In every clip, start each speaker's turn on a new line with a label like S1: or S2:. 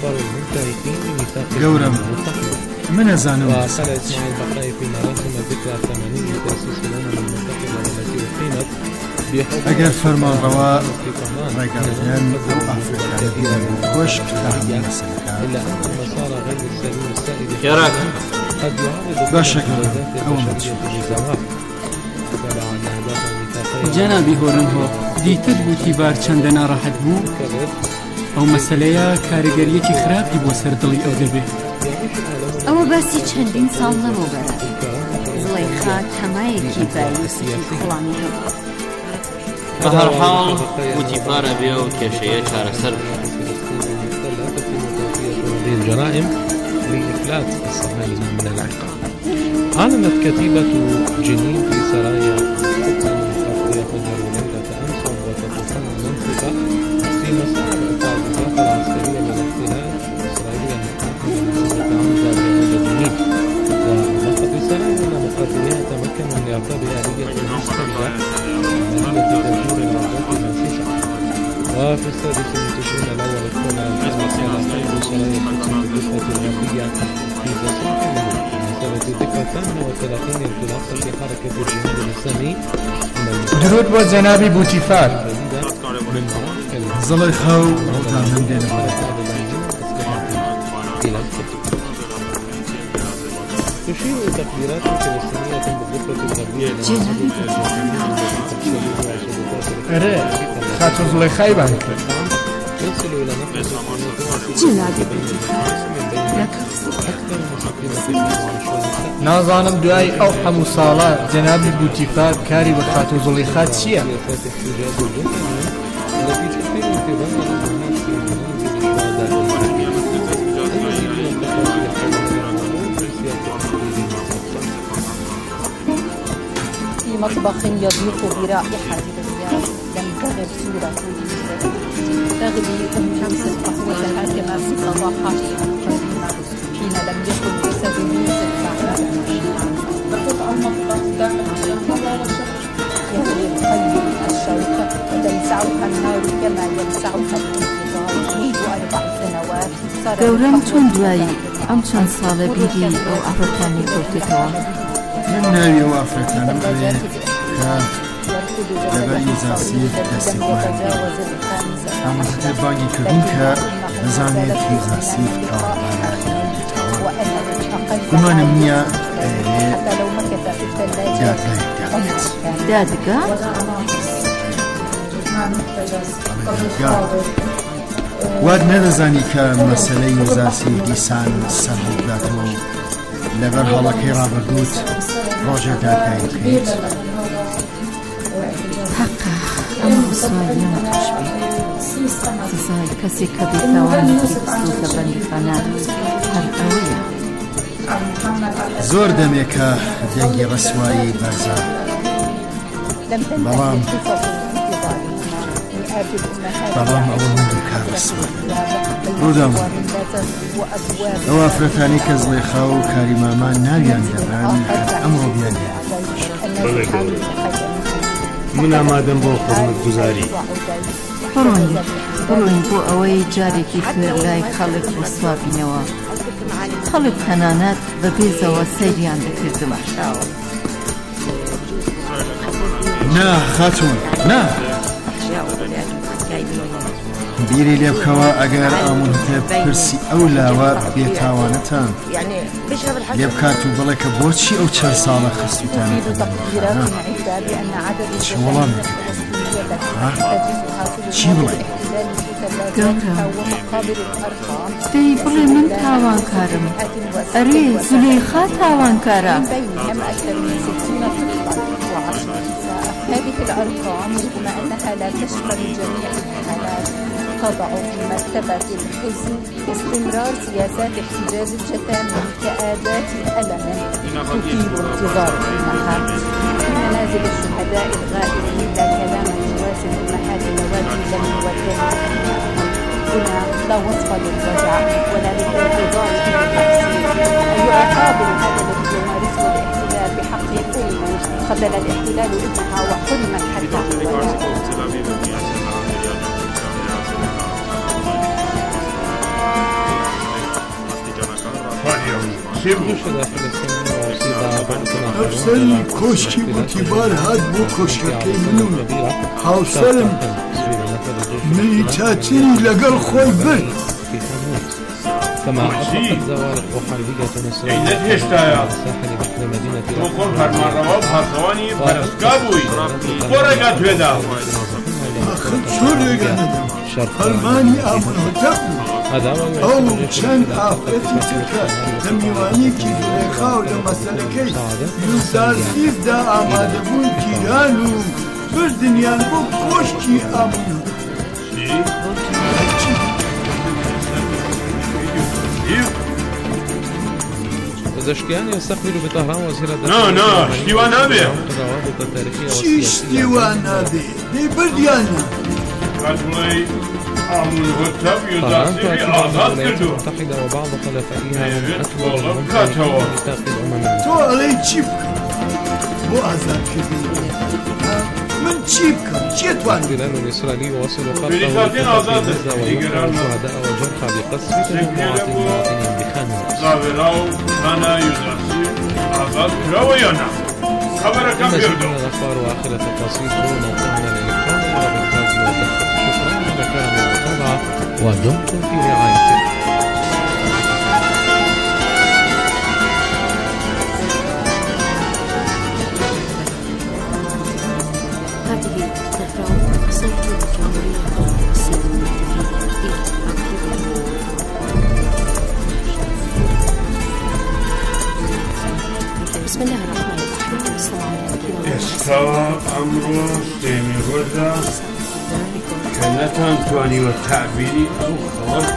S1: أخبار المنتهكين بميثاق
S2: قورم من أزانم
S1: وقال إسماعيل بقري في مراسم ذكرى 80 تأسيس الأمم المتحدة والتي أقيمت
S2: أجر فرمان رواء رجاليان أو أفريقيا كشك تهم مسلكات
S1: إلا أن المسار غير السليم السائد
S3: كراك
S1: قد يعرض
S2: بشكل
S1: أو مجزوات
S4: جنابی هۆرنهۆ دیتر بوتیبار چەندە ناڕەحەت بوو ئەو مەسەلەیە کاریگەریەکی خراپی بۆ سەردڵی ئەو دەبێت
S5: ئەوە باسی چەندین ساڵ لەمەوە بەرە زڵەیخا تەمایەکی بایوسکی کوڵانی هەبوو
S3: بە هەرحاڵ بوتیبارە بێ و کێشەیە چارەسەر
S1: الجرائم لإفلات الصهاينة من العقاب. أعلنت كتيبة جنين في سرايا يفجر ليلة أمس وتتصل المنطقة في مسار التعزيزات العسكرية للاحتلال الإسرائيلي المحتل عمدة جنين. وأضافت سرايا أن مقاتليها تمكنوا من إعطاء آلية مستمرة عملية تفجير العبوات المنسيسة. وفي السادس من تشرين الأول اطلع الحزب على قيد سرايا القدس بالضفة الغربية في تصريح بمناسبة ذكرى 38 انطلاقة في حركة الجهاد الإسلامي.
S6: درود بۆ جەنابی بوتیفار
S2: زڵەیخا و ڕۆژنامەی دێنەوە
S1: تشير تقديرات فلسطينية بالضفة الغربية
S5: جنابی
S6: ئەرێ خاتۆ زڵەیخای بان کرد
S1: تصل إلى نفس
S5: جنابی
S6: نازانم دوای ئەو هەموو ساڵە جەنابی بوتیفار کاری بە خاتۆ زڵەیخا چییە؟
S1: التي تحمل في ظهر الأمهات في منازل
S7: في مطبخ يضيق برائحة الرياض لم تغب صورة تغلي أم شمس القهوة الحاكمة في صباحاتها القديمة حين لم يكن جسد يوسف بعد تقطع المطبخ دائما يهوي القلب الشوق وتلسعها النار كما يلسعها الانتظار منذ 4 سنوات.
S5: گەورەم چۆن دوایی ئەم چەند ساڵە بیری ئەو ئافرەتانی کەوتێتەوە
S2: من ناوی ئەو ئافرەتانم ئەوەیە کە لەبەر ئیزاسیف دەستێوان ئامۆزەکە بانگی کردوون کە بزانێت ئیزاسیف کاڵبانە دێتەوە گومانم نییە
S5: دادگا
S2: واد نەدەزانی کە مەسەلەی یوزاسیف دیسان سەرهەڵداتەوە و لەبەر هەڵەکەی ڕابردووت ڕۆژێ دادگایی بکەیت
S5: حەقا ئەم ڕسواییەمە توش بێت سزای کەسێک کە بێتاوانێکی بستوتە بەندیخانە هەر ئەوەیە
S2: زۆر دەمێکە دەنگی ڕسوایی بەرزە بەڵام ئەوە من کار ڕسوە ڕوودام ئەو ئافرەتانی کە زڵێخا و کاری مامان ناویان دەبران ئەمڕۆ بیان
S8: من ئامادەم بۆ خزمەتگوزاری
S5: بڕۆین بۆ ئەوەی جارێکی تر لای خەڵک ڕسوا بینەوە خەڵک تەنانەت بە بێزەوە سەیریان دەکردمە
S2: نا خاتون نا بیری لێ بکەوە ئەگەر ئامۆزەکە پرسی ئەو لاوە بێتاوانەتان لێ بکات و بڵێ کە بۆچی ئەو چەند ساڵە خستوتانی چ وەڵام چی بڵێ
S5: دەی بڵێ من تاوانکارم ئەرێ زولەیخا تاوانکارە
S7: هذه الأرقام رغم أنها لا تشمل جميع الحالات تضع في مرتبة الحزن استمرار سياسات احتجاز الشتام كأداة ألم تطيل انتظار الأمهات. في منازل الشهداء الغائبين لا كلام يوازن أمهات اللواتي لم يودعن هنا لا وصف للوجع ولا للانتظار في التحصيل. أي عقاب هذا الذي يمارسه الاحتلال بحق كل من قبل الاحتلال ابنها وحرمت حتى
S8: چی بود؟
S2: ئەفسەری کۆشکی بوتیبار هات بۆ کۆشکەکەی من و هاوسەرم ملیتاتری لەگەڵ خۆی برد.
S1: كما أطلقت زوارق وحربية إسرائيل
S8: عينت هشتايا وقل فرمانروا بحصواني برسكابوي ورقات ودا
S2: آخر شو رقاندم فرماني آمنهتب أو چند آفرەتی ترکە لە میوانیکی زولەیخا و لە مەسەلەکەی یوزارسیز دا ئامادەبوون گیران و بردنیان بۆ کۆشکی ئامون.
S1: پزشکیان يستقبل بطهران وزير
S8: الداخلية. نا اشتیوان نابێ.
S2: چی اشتیوان نابێ؟ دەی بردیانە.
S8: قەتڵەی ئامونهتەب یوزارسیزی ئازاد کردو.
S1: وبعض خلفائها من أكبر
S2: تۆ ئەڵێی چی بکەم بۆ ئازادکردن؟ من چی بکەم؟ چێتوان؟
S1: الاحتلال الإسرائيلي يواصل قتله غزة ويقتل الشهداء وجرحى بقصف تجمعات مواطنين بخان يونس.
S8: زاوێرا و خانە یوزارسی ئازاد کراوە یانە؟ خەبەرەکەم پێبدە.
S1: الأخبار وآخر التفاصيل هو موقعنا الإلكتروني وبالتالي شكرا على كرم المتابعة ودمتم في رعاية الله.
S9: بسم الله الرحمن الرحيم. السلام عليكم.
S8: ئێستا ئەمڕۆ سێمی ڕۆژە کە نەتانتوانیوە تعبیری ئەو خەڵک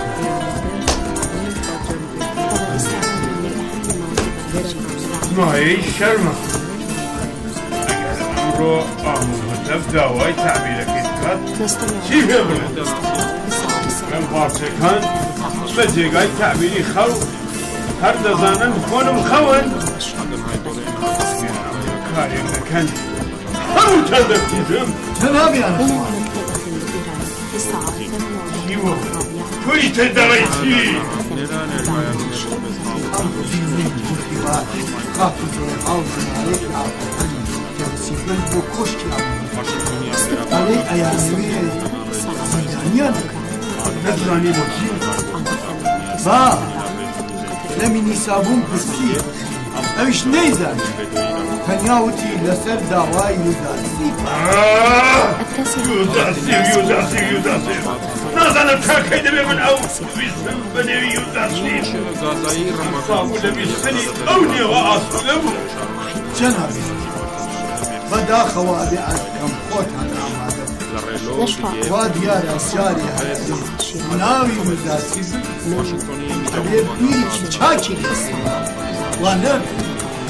S8: مایەی شەرمە. ئەگەر ئەمڕۆ ئامونهتەب داوای تعبیرەکەی بکات چی پێ بڵێت؟ ئەم پارچەکان بە جێگای تعبیری خەڵ هەر دەزانن خۆنم خەون کارێک دەکەن هەمووتان دەبتیدم
S2: جەنابیان
S8: چیوە؟ تۆی تێدەڵێی چی؟ بۆ کۆشکی ئەڵێ ئەیانەوێ زیندانیان نەزانی بۆ چی؟ با لە مینیسابوون پرسی ئەویش نەیزانی تەنیاوتی لەسەر داوای یوزارسی نازانم کاکەی دەبێ من ئەو ویستم بە نێوی یوزارسی سابوو لە ویستنی ئەو نێوە ئاسوودە بوو.
S2: جەنابێ بەداخەوە بێ ئەکەم خۆتان ئامادە وا دیارە جاری هەیە ناوی یوزارسی ئەبێ بیری چاکی لێسێ وا نەبێ.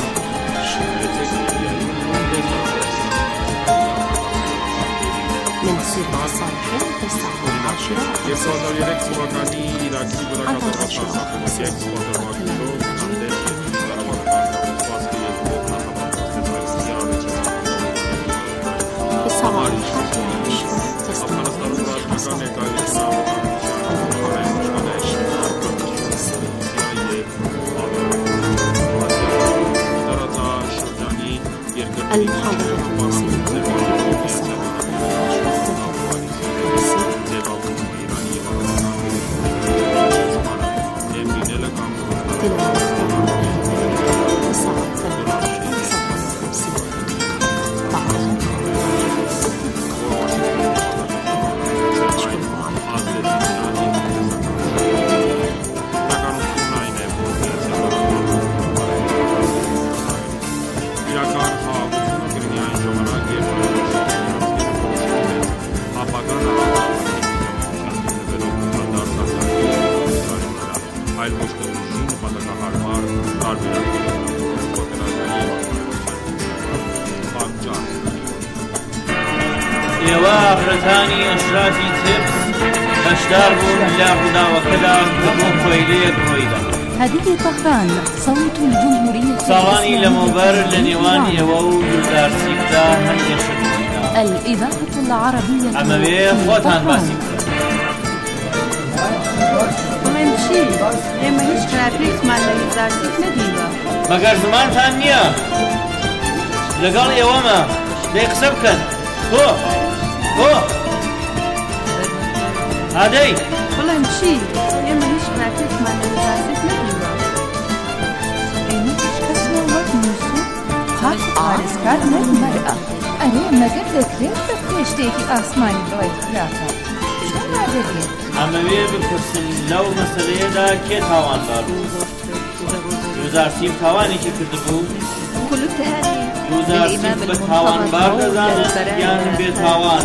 S3: ئێوە ئافرەتانی ئەشرافی تبس هەشدار بوون لە ڕووداوەکەدا بۆ کۆیلەیەک ڕۆیدا.
S5: هذه طهران صوت الجمهورية.
S3: ساڵانی لەمەوبەر لە نێوان ئێوە و یوزارسیکدا هەندێشت بووینا.
S5: الإذاعة العربية.
S3: ئەمەوێ خۆتان باسی بکەن.
S7: بڵێن چی؟ ئێمە هیچ خراپەیەکمان لە یوزارسیک نەدین.
S3: مەگەر زمانتان نییە لەگەڵ ئێوەمە دەی قسە بکەن تۆ هادەی
S5: بڵێن چی؟ ئێمە هیچ کاتێکمان لە وەزارەت نەبووە. ئێمە هیچ کەسمان وەک موسوو قاق پارێزگار نەبمەرئە. ئەرێ مەگەر دەکرێت بە فرێشتێکی ئاسمانی بڵێ خراپە چۆن نادەبێت؟
S3: ئەمەوێ بپرسن لەو مەسەلەیەدا کێ تاوانبار بوو؟ وزارسیم تاوانێکی کردبوو؟ وزارسیم بە تاوانبار دەزانێت یان بێتاوان؟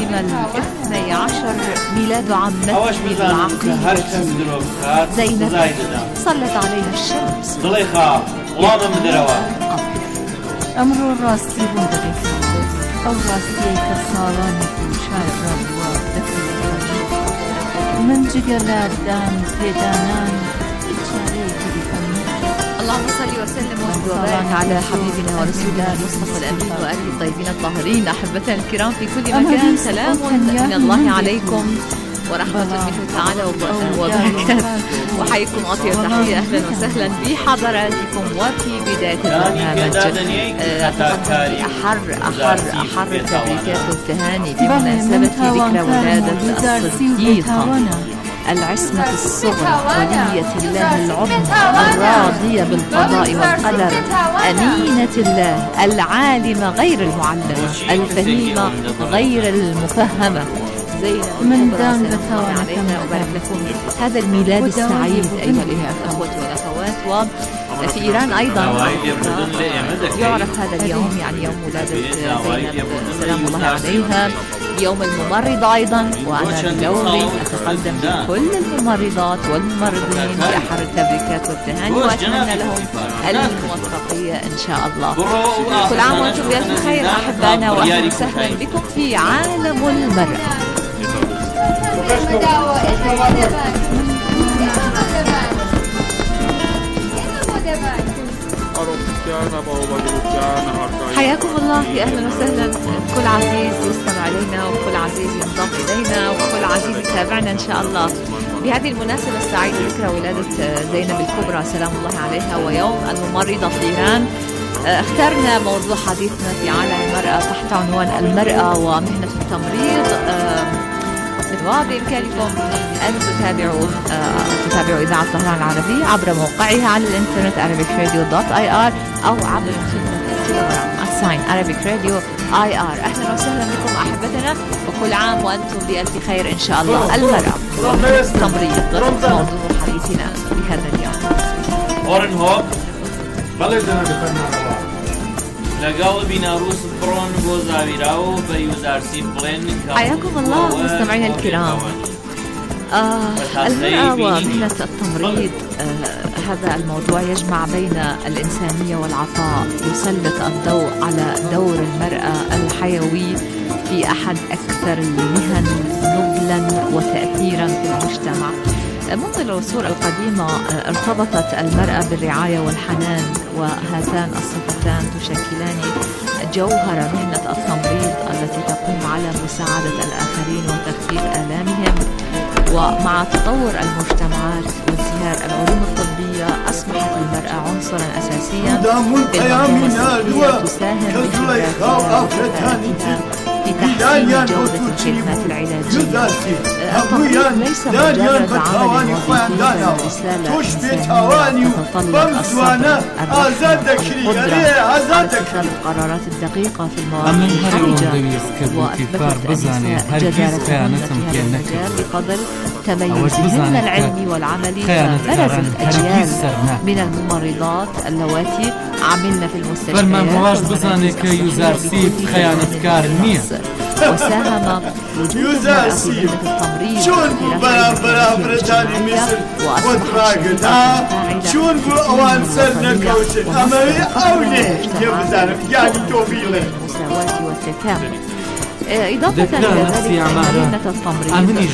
S5: ميلاد عمته العقيلة زينب صلت عليها الشمس
S3: زليخا وڵامە بدەرەوە
S5: ئەمڕۆ ڕاستی بوون دەبێت ئەو ڕاستیەی کە ساڵانی پێشار ڕابووە دەکرێت من جگەلادان پێدانان هیچ چارەیەکی دیکەم
S10: اللهم صل وسلم وبارك على حبيبنا ورسولنا المصطفى الامين واله الطيبين الطاهرين. احبتنا الكرام في كل مكان، سلام من الله عليكم ورحمة منه تعالى وبركاته، وحيكم أطيب تحية. أهلا وسهلا بحضراتكم وفي بداية البرنامج أحر التبريكات والتهاني بمناسبة ذكرى ولادة الصديقة العصمة الصغرى ولية الله العظمى الراضية بالقضاء والقدر أمينة الله العالمة غير المعلمة الفهيمة غير المفهمة
S5: من دام علينا
S10: وبارك لكم هذا الميلاد السعيد أيها الأخوة والأخوات. وفي إيران أيضا يعرف هذا اليوم يعني يوم ولادة زينب سلام الله عليها، يوم الممرضة أيضا، وأنا بدوري أتقدم لكل الممرضات والممرضين بأحر التبريكات والتهاني وأتمنى لهم الموفقية إن شاء الله. كل عام وأنتم بألف خير أحبائنا، وأهلا وسهلا بكم في عالم المرأة. حياكم الله، يا اهلا وسهلا كل عزيز يستمع علينا وكل عزيز ينضم الينا وكل عزيز يتابعنا ان شاء الله بهذه المناسبه السعيده ذكرى ولاده زينب الكبرى سلام الله عليها ويوم الممرضه في ايران. اخترنا موضوع حديثنا في عالم المراه تحت عنوان المراه ومهنه التمريض. وبإمكانكم أن تتابعوا إذاعة طهران العربية عبر موقعها على الإنترنت arabicradio.ir أو عبر خدمة التليجرام @arabicradio.ir. أهلا وسهلا بكم أحبتنا، وكل عام وأنتم بألف خير إن شاء الله. المرأة والتمريض موضوع حديثنا بهذا اليوم.
S3: أورن هوب لقال بناروس برون بوزاويراو بيوزارسي بلين.
S10: حياكم الله مستمعينا الكرام. المرأة ومهنة التمريض هذا الموضوع يجمع بين الإنسانية والعطاء، يسلط الضوء على دور المرأة الحيوي في أحد أكثر المهن نبلا وتأثيرا في المجتمع. منذ العصور القديمة ارتبطت المرأة بالرعاية والحنان، وهاتان الصفتان تشكلان جوهر مهنة التمريض التي تقوم على مساعدة الآخرين وتخفيف آلامهم. ومع تطور المجتمعات وازدهار العلوم الطبية أصبحت المرأة عنصرا أساسيا في المهنة تساهم في تحسين جودة الخدمات العلاجية. التمريض ليس مجرد عمل وظيفي، رسالة إنسانية تتطلب الصبر، الرحمة، والقدرة على اتخاذ القرارات الدقيقة في المواقف الحرجة، وأثبتت النساء جدارة مهنتها في المجال بقدر تميزهن العلمي والعملي. فبرزت أجيال من الممرضات اللواتي عملن في المستشفيات وساهم وجود المرأة في مهنة التمريض
S2: شون بو برا بريطاني مصر وتراقدها شون بو اوان سرنا كوشن امري اولي يبزارك يعني توفيله
S10: المساواة والتكامل. إضافة إلى ذلك مهنة التمريض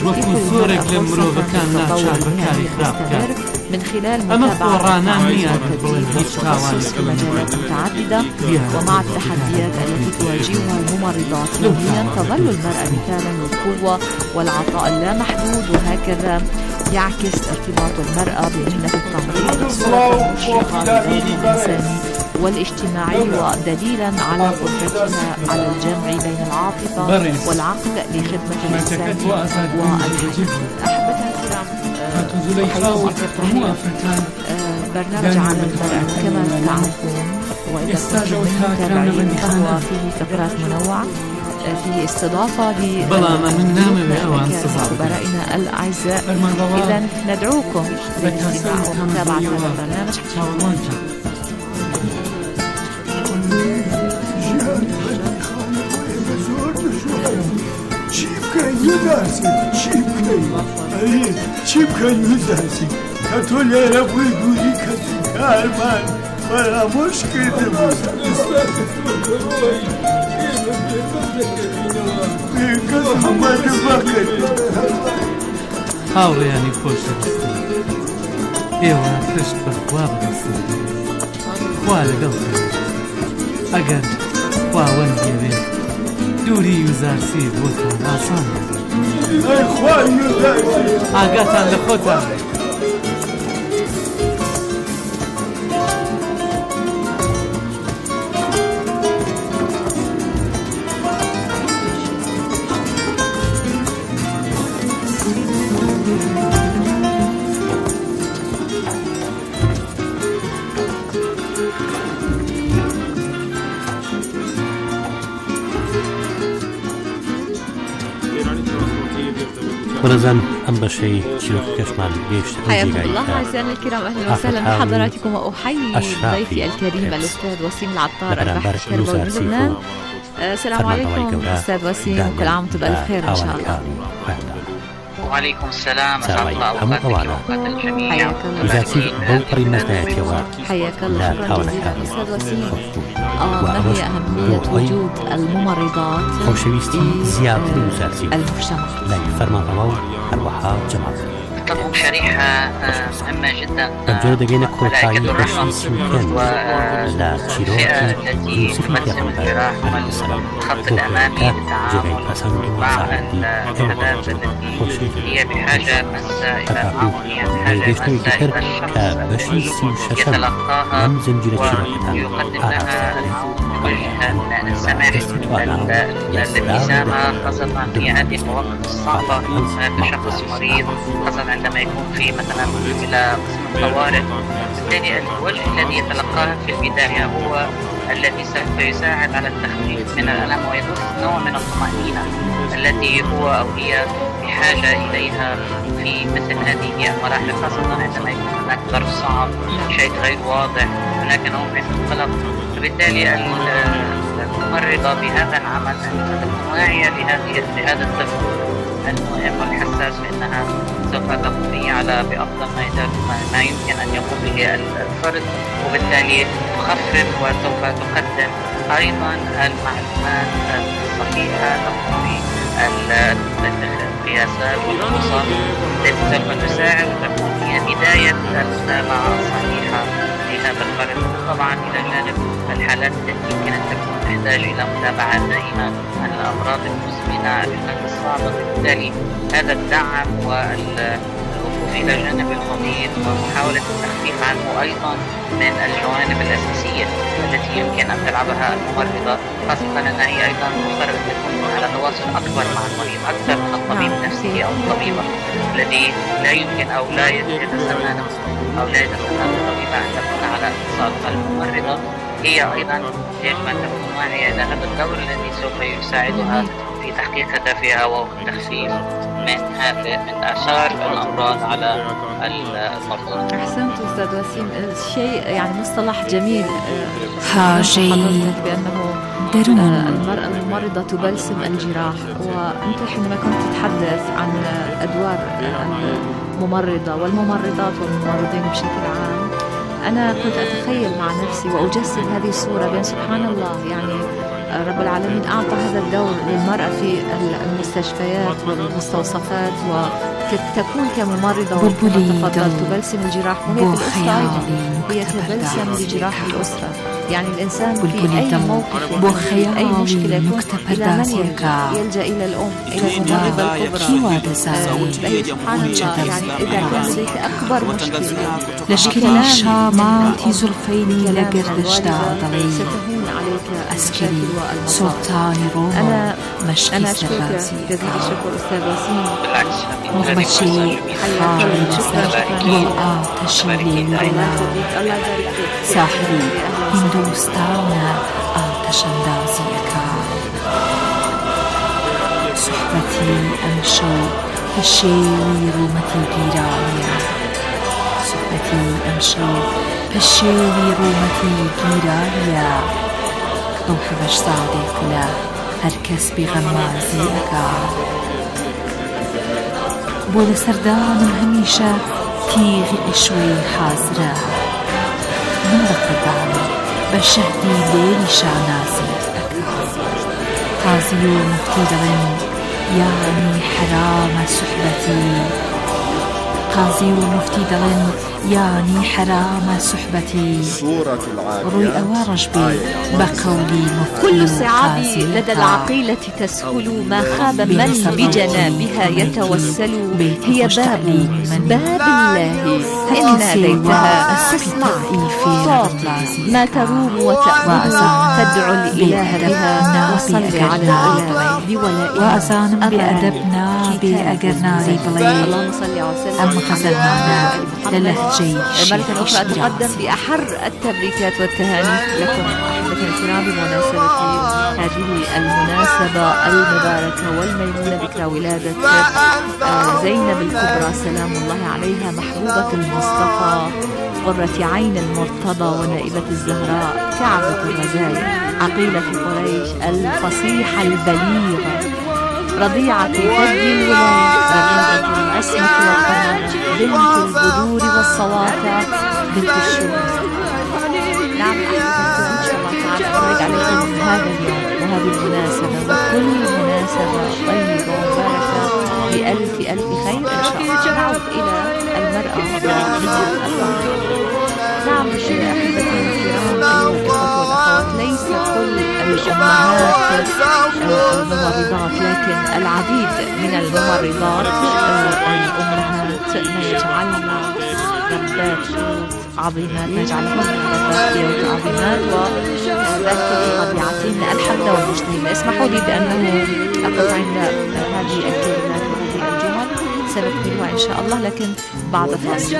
S10: من خلال متابعة التخصص في مجالات متعددة. ومع التحديات التي تواجهها الممرضات يوميا تظل المرأة مثالا للقوة والعطاء اللامحدود، وهكذا يعكس ارتباط المرأة بمهنة التمريض الصورة المشرقة لدورها الإنساني والاجتماعي ودليلا على قدرتنا على الجمع بين العاطفة والعقل لخدمة الإنسان والحياة. أحبتنا الكرام، برنامج عن المرأة كما تعرفون، وإذا كنتم متابعين فهو فيه فقرات منوعة، فيه استضافة لخبرائنا الأعزاء. إذا ندعوكم للاستماع ومتابعة هذا البرنامج.
S11: چی بکنی زنسی کتولی را بودی کسی کارمان فراموش کرده بود کسی اومده بکنی
S1: هاوڕێیانی خۆشەویستم، ئێوە پشت بەخوا بنەسن، خوا لەگەڵتان. ئەگەر خواوەند بێوێت دووری یوزارسی بۆتان ئاسان ئاگاتان لە خۆتان.
S12: ونزن أم بشيء شلوك كشمال ليش
S10: حياكم الله أعزائنا الكرام، أهلا وسهلا بحضراتكم، وأحيي ضيفي الكريم الأستاذ وسيم العطار الباحث التربوي من لبنان. السلام عليكم أستاذ وسيم، كل عام وأنتم بألف خير إن شاء الله.
S13: وعليكم السلام ورحمة الله وبركاته الجميع.
S10: حياك الله. حياك الله، شكرا جزيلا أستاذ وسيم. ما هي أهمية وجود الممرضات في المجتمع؟
S12: لا فرمان الله أرواحها جماعة
S13: تضم شريحة مهمة جدا
S12: ملائكة الرحمة
S13: والفئة التي تمثل الجراح والخط الأمامي للتعامل مع الحالات التي هي بحاجة مسا إلى معونية، بحاجة مسا إلى الشخص يتلقاها ويقدم لها وجها السماحي الابتسامة، خاصة في هذه المواقف الصعبة كشخص مريض، خاصة عندما يكون في مثلا إلى قسم الطوارئ. بالتالي الوجه الذي يتلقاه في البداية هو الذي سوف يساعد على التخفيف من الألم ويضيف نوع من الطمأنينة التي هو أو هي بحاجة إليها في مثل هذه المراحل، خاصة عندما يكون هناك ظرف صعب، شيء غير واضح، هناك نوع من القلق. فبالتالي الممرضة بهذا العمل أن تكون واعية لهذا الطفل المهم والحساس، فإنها سوف تقوم به بأفضل ما يمكن أن يقوم به الفرد، وبالتالي تخفف وسوف تقدم أيضا المعلومات الصحيحة، تقوم بالقياسات والفحوصات التي سوف تساعد وتكون هي بداية المتابعة الصحيحة لهذا الفرد. طبعا إلى جانب الحالات التي يمكن أن تكون تحتاج إلى متابعة دائمة عن الأمراض المزمنة، الحالات الصعبة. بالتالي هذا الدعم والوقوف إلى جانب المريض ومحاولة التخفيف عنه أيضا من الجوانب الأساسية التي يمكن أن تلعبها الممرضة، خاصة أنها هي أيضا مفترض أن تكون على تواصل أكبر مع المريض أكثر من الطبيب نفسه أو الطبيبة الذي لا يمكن أو لا يتسنى نفسه أو لا يتسنى الطبيبة أن تكون على اتصال. الممرضة هي أيضا يجب أن تكون واعية إلى هذا الدور الذي سوف يساعدها في تحقيق هدفها وهو التخفيف من آثار الأمراض على المرضى.
S10: أحسنت أستاذ وسيم، شيء يعني مصطلح جميل
S9: حاجي
S10: بأنه المرأة الممرضة تبلسم الجراح. وأنت حينما كنت تتحدث عن أدوار الممرضة والممرضات والممرضين بشكل عام، أنا كنت أتخيل مع نفسي وأجسد هذه الصورة بأن سبحان الله يعني رب العالمين أعطى هذا الدور للمرأة في المستشفيات والمستوصفات، وتكون كممرضة وتفضل تبلسم الجراح، وهي في الأسرة هي تبلسم لجراح الأسرة. يعني الإنسان في
S9: بلبلی
S10: أي
S9: دڵ
S10: موقف
S9: بۆ
S10: أي
S9: خەیاڵی
S10: مشكلة يكون
S9: نوکتە
S10: إلى من
S9: پەردازیەکە
S10: يلجأ إلى الأم إلى الممرضة الكبرى
S9: کی وا دەزانی
S10: سبحان الله يعني إذا كان لديك أكبر مشكلة
S9: لەشکری شاماتی زولفەینی لە گردشدا دەڵێ
S10: ستهون عليك
S9: ئەسکری سوڵتانی ڕۆما مەشقی سەربازی
S10: جزيل الشكر أستاذ وسيم
S9: مغمەچی خاڵی لەسەر گوڵ ئاتەشی لێوێنا ساحری هیندوستانە ئاتەشەندازیەکە سوحبەتی ئەمشەو پەشێوی ڕوومەتی گیرانیە سوحبەتی ئەمشەو پەشێوی ڕوومەتی گیرانیە ئەو حەبەش ساڵێک لە هەر کەس بێغەمازیەکە بۆ لەسەردانم هەمیشە تیغی ئشوەی حازرە من بە قوربانی بە شەهدی لێری شانازی قازی و مفتی دەڵێن یانی حرامە سوحبەتی قازی و مفتی دەڵێن یانی حرامە سوحبەتی ڕووی ئەوە ڕەش بێ بە قەولی مفتی
S10: كل
S9: و
S10: صعاب
S9: قازی
S10: لدى العقيلة تسهل ما خاب من بجنابها يتوسل هي باب الله إن ناديتها تسمع صوت ما تروم وتأمل تدعو الإله بها وصل على بولائها
S9: وأزانم بأدبنا بأجرنا بلي
S10: اللهم صل وسلم
S9: أم خزرنا للهجي
S10: مرة أخرى أتقدم بأحر التبريكات والتهاني لكم أحبتنا الكرام بمناسبة هذه المناسبة المباركة والميمونة ذكرى ولادة زينب الكبرى سلام الله عليها محبوبة المصطفى قرة عين المرتضى ونائبة الزهراء كعبة الرزايا عقيلة قريش الفصيحة البليغة رضيعة فضل الولاية رغيدة العصمة والقناعة بنت البذور والصواتع بنت الشمس نعم أحبتكم إن شاء الله تعالى أبارك عليكم هذا اليوم وهذه المناسبة وكل مناسبة طيبة ومباركة بألف ألف خير إن شاء الله. نعود إلى المرأة ومنها الواقع. نعم أحبتي الكرام أيها الإخوة والأخوات ليس كل الأمهات الممرضات لكن العديد من الممرضات الأمهات ما يجعلن ربات عظيمات نجعلهن ربات عظيمات وذلك بطبيعتهن الحمد والمجتهد. اسمحوا لي بأنه أقف عند هذه الكلمات وهذه الجمل سنكملها إن شاء الله لكن بعد فاصل.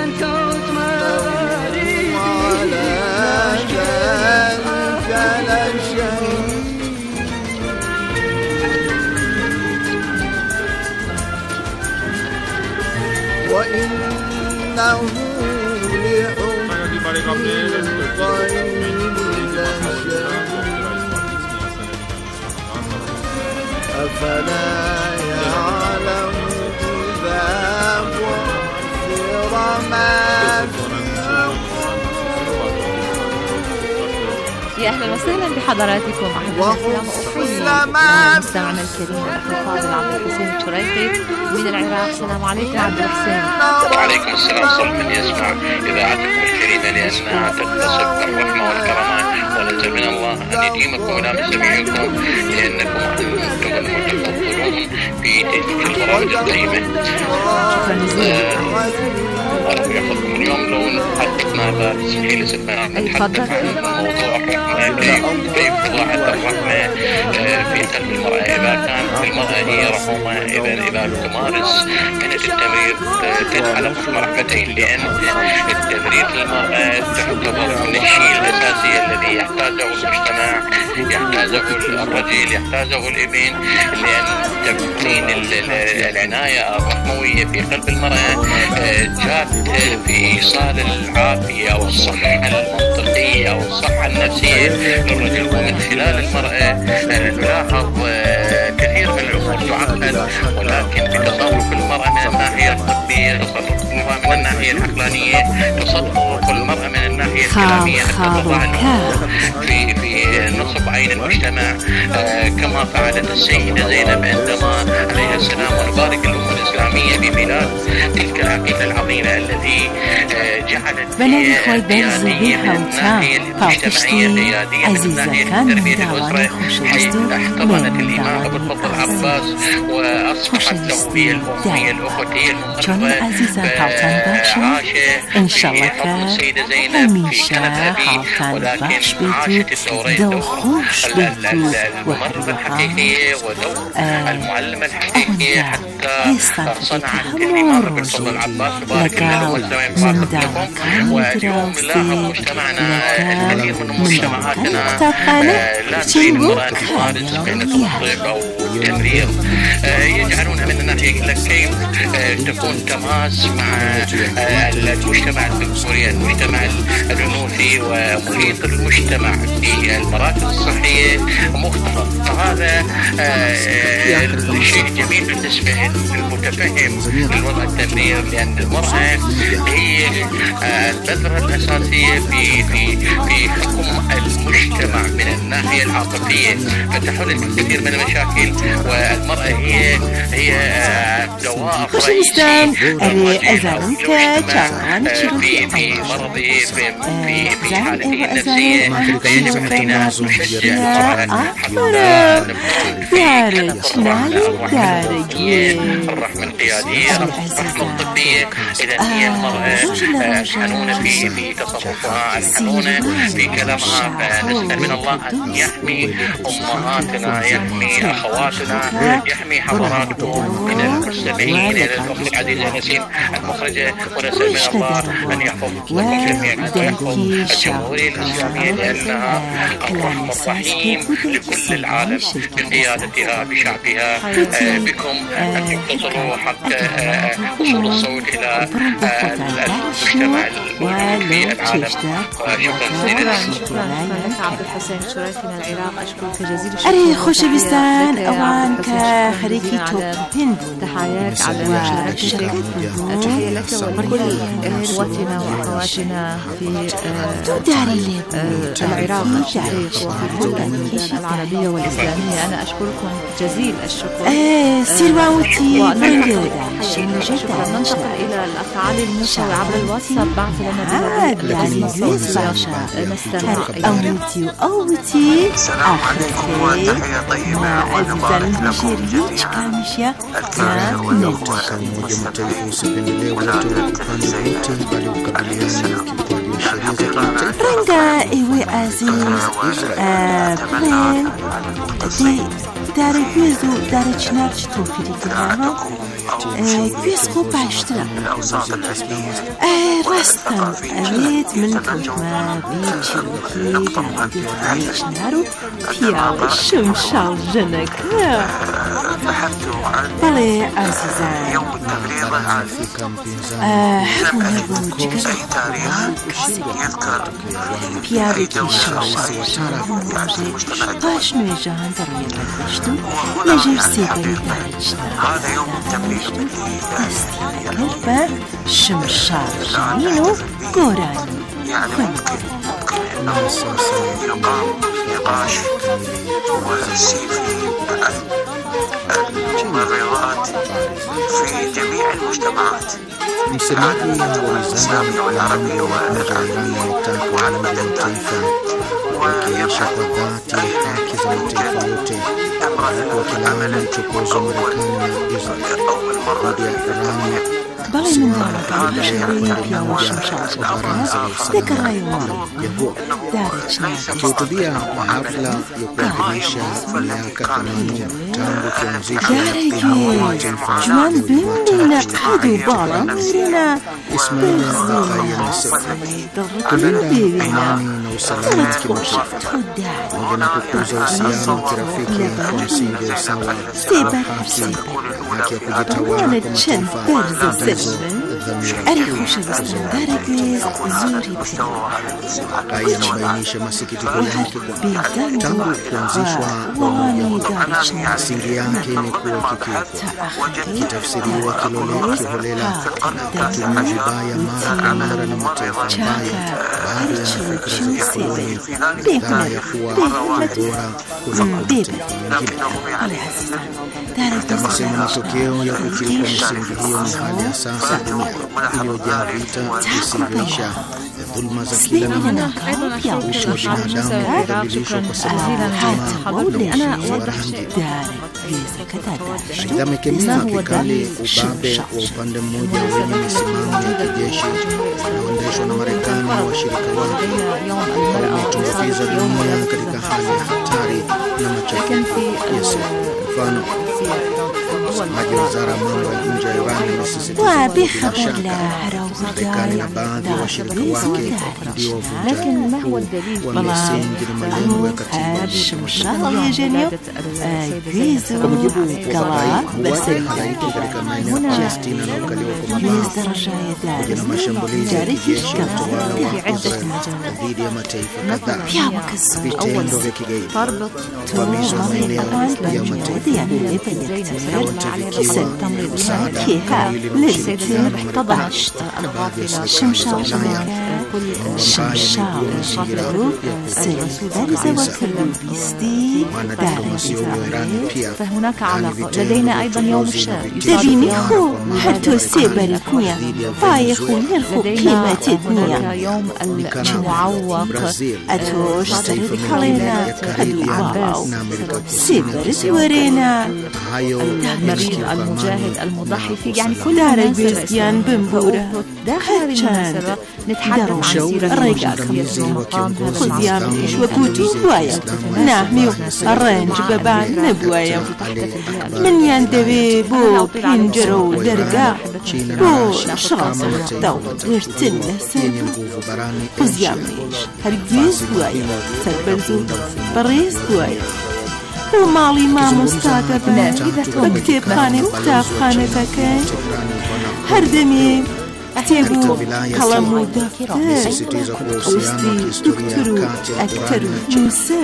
S11: وإنه أفلا يعلم إذا بعثر ما
S10: يا أهلا وسهلا بحضراتكم أحبتنا الكرام. أحيي مستمعنا الكريم الأخ الفاضل عبد الحسين الشريحي من العراق. السلام عليكم عبد الحسين.
S13: وعليكم السلام. صل من يسمع إذاعتكم الكريمة لأنها تتصل بالرحمة والكرامات ونسأل من الله أن يديمكم إلى مسامعكم لأنكم أنتم المتفضلون في تلك البرامج القيمة. الله يحفظكم. اليوم لو حدثنا بسهيل سبنا نتحدث عن موضوع الرحمة كيف وضعت الرحمة في قلب المرأة إذا كانت المرأة هي رحومة إذا تمارس من التمرير تنحلق مرحلتين لأن التمرير للمرأة تعتبر من الشيء الأساسي الذي يحتاجه المجتمع يحتاجه الرجل يحتاجه الابن لأن تمكين العناية الرحموية في قلب المرأة جاد في إيصال العافية والصحة المنطقية أو الصحة النفسية للرجل ومن خلال المرأة نلاحظ كثير من الأمور تعقد ولكن بتصرف المرأة من الناحية الطبية تصرف المرأة من الناحية العقلانية تصرف المرأة من الناحية الحياة الكلامية في نصب عين المجتمع كما فعلت السيدة زينب عندما عليها السلام ونبارك الأمة الإسلامية بميلاد تلك العقيدة العظيمة التي جعلت قيادية من الناحية المجتمعية قيادية من الناحية التربية الأسرة حيث احتضنت الإمام أبو الفضل العباس وأصبحت له هي الأمية الأخوتية
S9: إن شاء الله
S13: السيدة زينب في كنف أبيه ولكن عاشت الدورين الممرضة الحقيقية ودور المعلمة الحقيقية حتى صنعت الإمام أبو الفضل العباس وبارك الله والسلام لكم. واليوم نلاحظ مجتمعنا الكثير من مجتمعاتنا لا تريد المرأة تمارس مهنة الطب أو التمريض يجعلون من الناحية كيف تكون تماس مع المجتمع الذكوري المجتمع الأنوثي ومحيط المجتمع في المراكز الصحية مختلط. فهذا شيء جميل بالنسبة للمتفهم للوضع التمرير لأن المرأة هي البذرة الأساسية في حكم المجتمع من الناحية العاطفية فتحل الكثير من المشاكل والمرأة هي دواء رئيسي في مرضه في حالته النفسية فيجب علينا أن نشجع المرأة حتى الرحمة القيادية الرحمة الطبية. إذا هي المرأة حنونة في تصرفها الحنونة في كلامها فنسأل من الله أن يحمي أمهاتنا يحمي أخواتنا يحمي حضراتكم من المستمعين إلى الأخت العزيزة نسيم المخرجة ونسأل من الله أن يحفظ لكم جميعا ويحفظ الجمهورية الإسلامية لأنها الرحمة الرحيم لكل العالم بقيادتها بشعبها بكم أن تصلوا حتى وصول الصوت إلى المجتمع في العالم.
S10: شكرا عبد الحسين شريف من العراق أشكرك جزيل الشكر.
S9: أري خوش بستان أوان كخريكي توب هند
S10: تحياك على مشاركتك تحية لك ولكل إخوتنا وأخواتنا في العراق الشقيق وفي كل البلدان العربية والإسلامية. أنا أشكركم جزيل الشكر.
S9: سيرواوتي
S10: شكرا. ننتقل إلى الأخ علي الموسوي عبر الواتساب بعث لنا نستمع
S9: أوتي وأوتي
S11: السلام عليكم وتحية طيبة ونبارك لكم جميعا الكريم والأخوة المستمعين ولادة زينب عليه السلام.
S9: رنجا إيوي عزيز بلين داري بيزو داري چنارش توفيري كراها كويسكو باشترا راستم أريد منكم ما بيتشيكي داري چنارو بياو شمشال جنك بلي عزيزان
S11: يوم التمرير العالمي
S9: هبو جكر
S11: يذكر
S9: بياوي كيشوش باش نوجهان دروي الرجدو نجيب سيبري دارجنا
S11: هذا يوم التمرير
S9: كربا شمشار جميلو قوراني
S11: يعني ممكن أنه يقام نقاش ويصير في الممرضات في جميع المجتمعات الإسلامية والعربية والإيرانية والمدنية ويشهد عملا أول مرة
S9: بلي من دارك بشرية بياو شمشاش ذكر رايوان دارك
S2: kuhutubia hafla ya kuadhimisha miaka 80 tangu kuanzishwa
S9: جوان بمنا قادوا بالا ميرنا
S2: اسماعيل kulinda amani na usalama kimataifa pamoja na kukuza uhusiano wa kirafiki kwa msingi wa usawa, haki ya kujitawala kwa mataifa
S14: ئەری خۆشەویستم دارەگوێز زۆری
S11: Kaya anabainisha masikitiko yake kwamba tangu kuanzishwa misingi yake imekuwa ikitafsiriwa kiholela na kutumia vibaya mara kwa mara na mataifa mabaya baada ya fikra za kikoloni, dhana ya kuwa bora kuliko mataifa mengine. Anasema matokeo ya kukiuka misingi hiyo ni hali ya sasa dunia iliyojaa vita visivyoisha, dhulma za kila namna, ushi wa binadamu kudhalilishwa kwa sababu ya rangi. Aidha, amekemea vikali ubabe wa upande mmoja wenye misimamo ya kijeshi unaoendeshwa na Marekani na washirika wake unaotumbukiza dunia katika hali ya hatari na machafuko yasiyo mfano. Msemaji wa wizara ya mambo ya nje ya Iran amesisitiza bila shaka Marekani na baadhi ya washirika wake ndio wavunjaji wa misingi na malengo ya katiba. Kwa mujibu wa madai, halaiki katika maeneo ya Palestina na ukaliwa kwa mabavu pamoja na mashambulizi ya kijeshi ya utawala wa Israel dhidi ya mataifa kadhaa, vitendo vya kigaidi, uvamizi wa maeneo ya mataifa
S14: فيها لازم طبعشت شمشاوشنا شمشاو شغلو سيدرز وكلوبيستي
S10: فهناك علاقة. لدينا أيضا يوم الشاب
S14: تبيني خو حتى سيبري كويا بايخو نرخو قيمة الدنيا
S10: يوم المعوق
S14: أتوش تريد كالينا الواو سيبرز ورينا
S10: المريض المجاهد المضحي في يعني كل
S14: داربيزيان بمبورة
S10: داخل المناسبة نتحدث عن سيرة الرجال مقام هذا
S14: خذيام وكوتي بوايا نعميو الرنج ببان نبوايا من يندبي بو بينجرو درقا بو شخص دو ويرتن لسان خذياميش هرقيز بوايا سربرزو بريز بوايا ومالي ما مستقبل بكتب خانة كتاب خانة تكين هردمي تيبو كلامو دفتر وستي دكتورو أكتر موسى.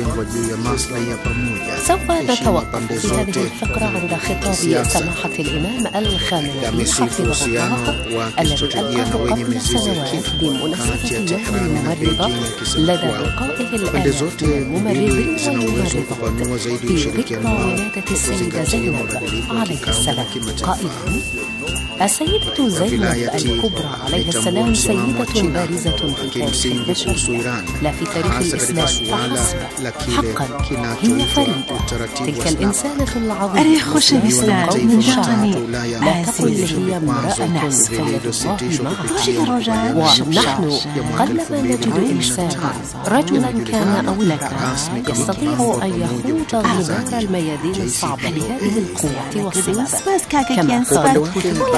S15: سوف نتوقف في هذه الفقرة عند خطاب سماحة الإمام الخامنئي حفظه الله الذي ألقاه قبل سنوات بمناسبة يوم الممرضة لدى لقائه الآن الممرضين والممرضات في ذكرى ولادة السيدة زينب عليه السلام قائلا: السيدة زينب الكبرى عليها السلام سيدة بارزة في تاريخ البشر لا في تاريخ الإسلام فحسب. حقا هي فريدة، تلك الإنسانة العظيمة
S14: أريخ الإسلام من
S15: شعني لا تقل هي امرأة سيد الله معها. ونحن قلما نجد إنسانا رجلا كان أو امرأة يستطيع أن يخوض غمار الميادين الصعبة لهذه القوة والصلابة كما قالوا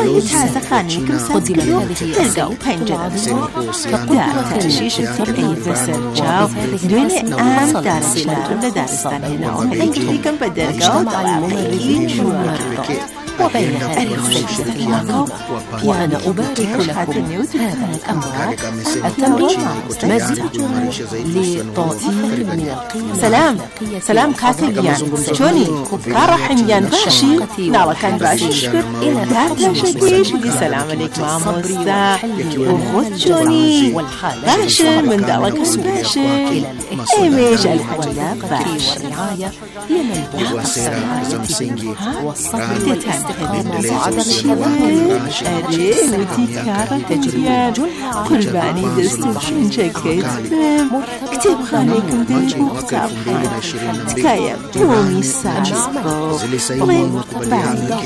S15: قدمت هذه السيدة كقدوة
S14: للمرأة دوني آم دارشنا لدارستاننا أنجليكم بدرجة وطلعين
S15: وبين هذه السيدة العظيمة وأنا أبارك لكم هذا الأمر التمرين مزيج لطائفة من القيم.
S14: سلام كاتبيان شوني كارحم يان باشي نالا كان باشي شكر دارتا شكيش بسلام عليك ماموستا وخد شوني باشي من دالا كان باشي إيميج الحوالة باشي
S15: والرعاية هي من السلامة والصبر
S14: وعدم التظاهر وتكارة تجريان قرباني دستوشن شكيت كتب خانيكم دلو كتاب تكايا بومي ساجسكو بلين بعد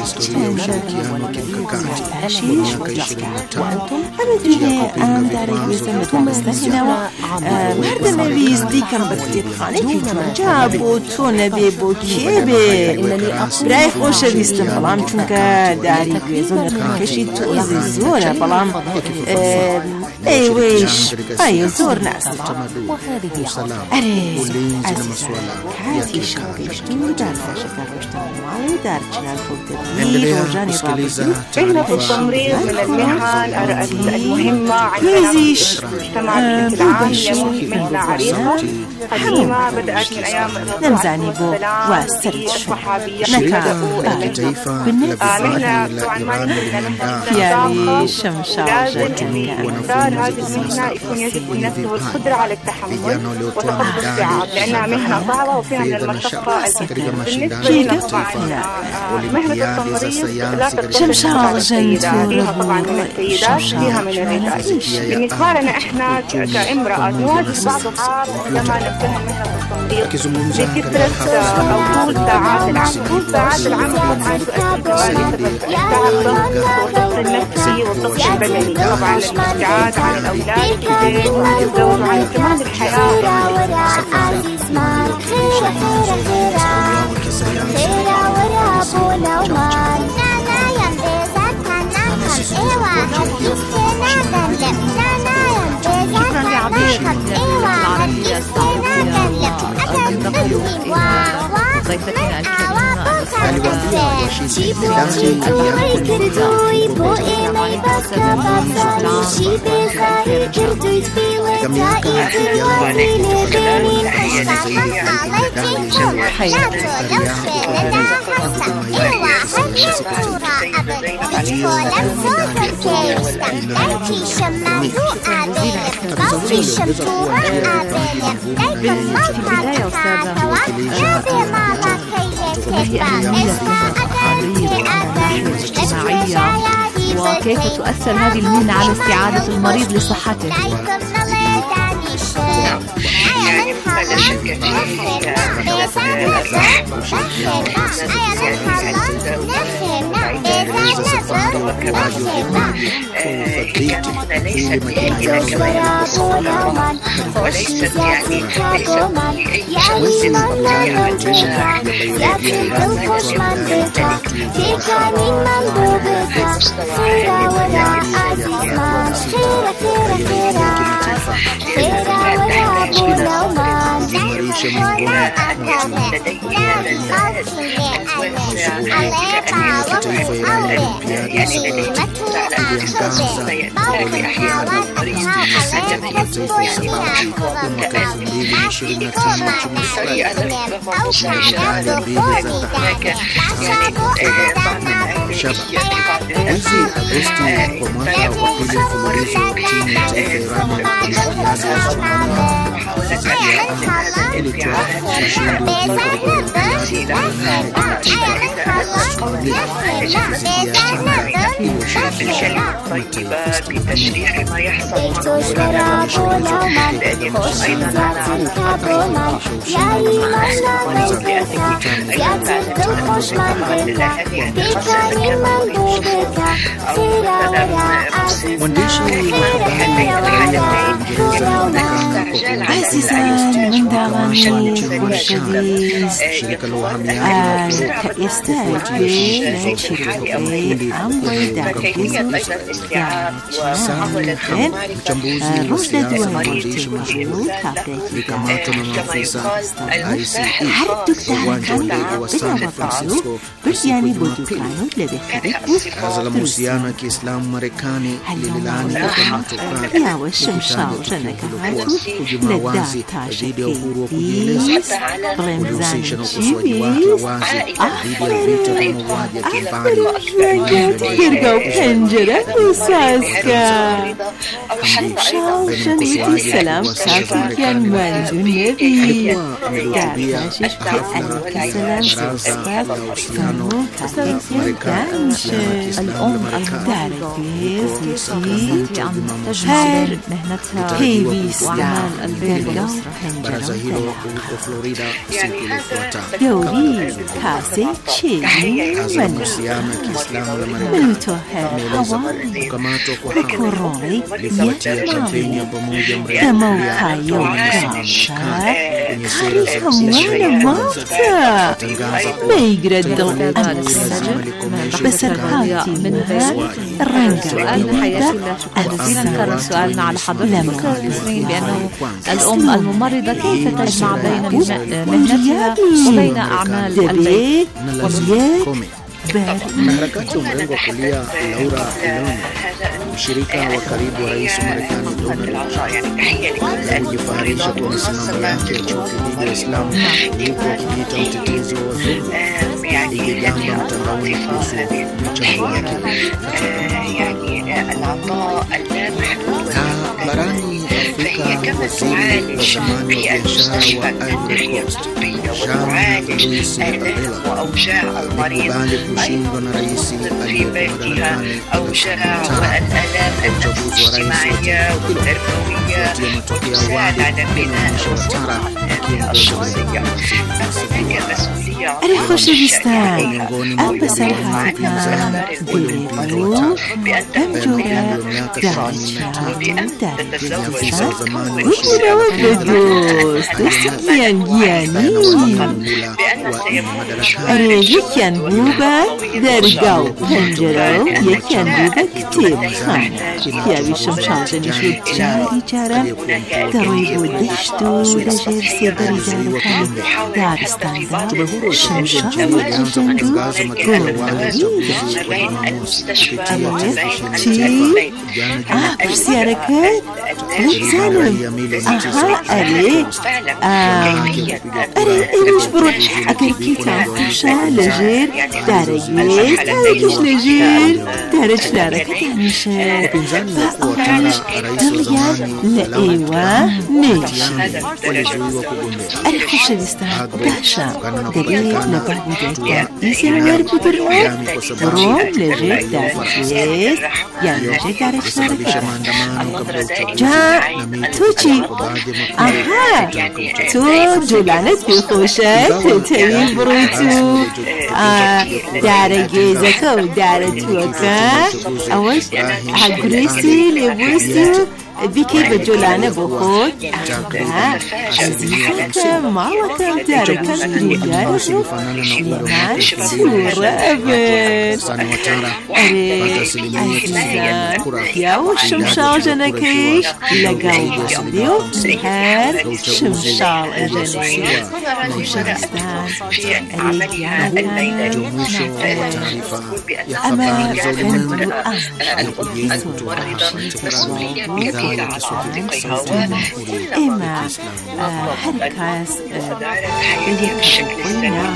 S14: عشيش أبدوني أم داري وزمتم مستهنا وهردنا بيز دي كان بكتب خانيكم جابو تونبي بو كيبي براي خوش بيستم بلام چونکە داری گوێزۆ لە کەشی تۆزی زۆرە بەڵام ايويش ايو زور ناس
S15: وهذه
S14: أري كاتي شغلشتي ودار فاشكا رشتان ودار جلال فوق روجاني رابطي
S16: مهنة التمريض من المهن المهمة عند المجتمع بشكل عام. مهنة عريقة قديمة بدأت من أيام
S14: نمزاني بو واسرد شو نكا
S16: مهنة طبعا
S14: يعني شمشاوجة
S16: لازم هذه المهنة يكون يجب بنفسه القدرة على التحمل وتقبل الصعاب لأنها مهنة صعبة وفيها من المشقة الكثير. بالنسبة لنا طبعا مهنة التمريض لا تقتصر على السيدات، فيها طبعا من السيدات فيها من الرجال. بالنسبة لنا احنا كامرأة نواجه بعض الصعاب لما نفتهم مهنة التمريض بكثرة أو طول ساعات العمل. طول ساعات العمل طبعا تؤثر كمان بسبب الضغط النفسي والضغط البدني، طبعا الابتعاد عن الأولاد والزوج وعن كمان الحياة.
S10: شكرا لعبير العربية السعودية ضيفتنا الكريمة وكيف تؤثر هذه المهنة على استعادة المريض لصحته؟
S16: بتشريح ما يحصل
S14: عزيزان من داغاني والشديد يستعجل لهالشيء عمري داغيزو رشدة ومريض مجهود
S11: Baraza la Mahusiano ya Kiislamu Marekani lililaani kukamatwa
S14: ya washemshauri
S11: hujuma wazi dhidi ya uhuru wa kujieleza, ulihusisha na ukosoaji wake wazi dhidi ya vita vya mauaji ya kimbari
S14: ترجع بحنجرة وساسكا شوشن السلام ساكن كان من النبي كاشش السلام ساسكا فمو كانش الأم الدارجيز يسي هر مهنتها هيبيستا
S11: baraza hilo huko Florida siku iliyofuata.
S14: دوري كاسي تشيني
S11: Mahusiano ya Kiislamu ya Marekani yameeleza kukamatwa kwa Hamad kulifuatia kampeni ya pamoja mrefu ya kwenye sera za kutangaza
S14: ما يقدر بس الحاكمها الرنجة
S10: جزيلا كرر سؤالنا على حضرتك تسرين بأنه الأم الممرضة كيف تجمع بين مهنتها وبين أعمال البيت
S11: Harakati ya mrengo wa kulia Laura Eloni, mshirika wa karibu wa rais wa Marekani Donald Trump, alijifaharisha kwa misimamo yake ya chuki dhidi ya Uislamu, huku akijiita mtetezi wa wazungu, ikigamba mtandaoni kuhusu mchango wake na barani Afrika. Waziri wa zamani wa biashara wa Ivory Coast Jean-Louis Abela alikubali kushindwa na rais aliyeko madarakani uchaguzi wa rais kufuatia matokeo ya awali kuonyesha Ouattara
S14: أنا خوشویستم ام بسرها بیرون بمجورد دوست گیانی اره یکیان بوبا درگاو پنجرو یکیان بوبا کتیب خانه پیاوی شمشالجنی شد جاری جارم دروی بودشتو لجر سیدری جارکانی دارستان دا شمشال الجندو چی؟ برسیارکت؟ بزنم أري إيش بروح أكل كيتان خوشة لجير دارجيس دارجيش لجير دارج دارك تانيشة فأغانش دريان لأيوة نيشي أري خوشة بستان داشا دقيق لبعودة إيسي واركو برمون بروم لجير دارجيس يعني لجير دارج دارك جا توچی آها تو جولانت بخوشت تایی برو تو درگه زکا و در توکا اوش هگریسی لیبوسو بیکی به جولانه بخود عزیزه مالکم درکن دیگر رو لیمان تو رابن اره عزیزان یاو شمشال جنکیش لگاو بسیدیو هر شمشال جنکیش خوشستان اره یادان اما هندو إما هركاس يكون